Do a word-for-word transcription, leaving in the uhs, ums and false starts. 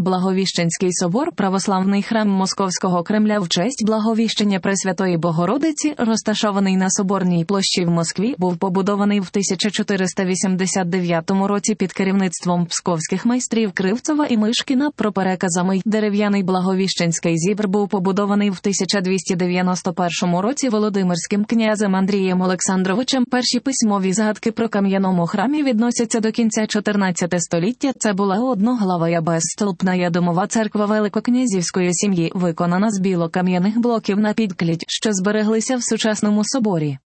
Благовіщенський собор – православний храм Московського Кремля в честь Благовіщення Пресвятої Богородиці, розташований на Соборній площі в Москві, був побудований в тисяча чотириста вісімдесят дев'ятому році під керівництвом псковських майстрів Кривцова і Мишкіна. Про переказами, дерев'яний Благовіщенський зібр був побудований в тисяча двісті дев'яносто першому році Володимирським князем Андрієм Олександровичем. Перші письмові згадки про кам'яному храмі відносяться до кінця чотирнадцятого століття. Це була одноглава безстолпна домова церква великокнязівської сім'ї, виконана з білокам'яних блоків на підкліть, що збереглися в сучасному соборі.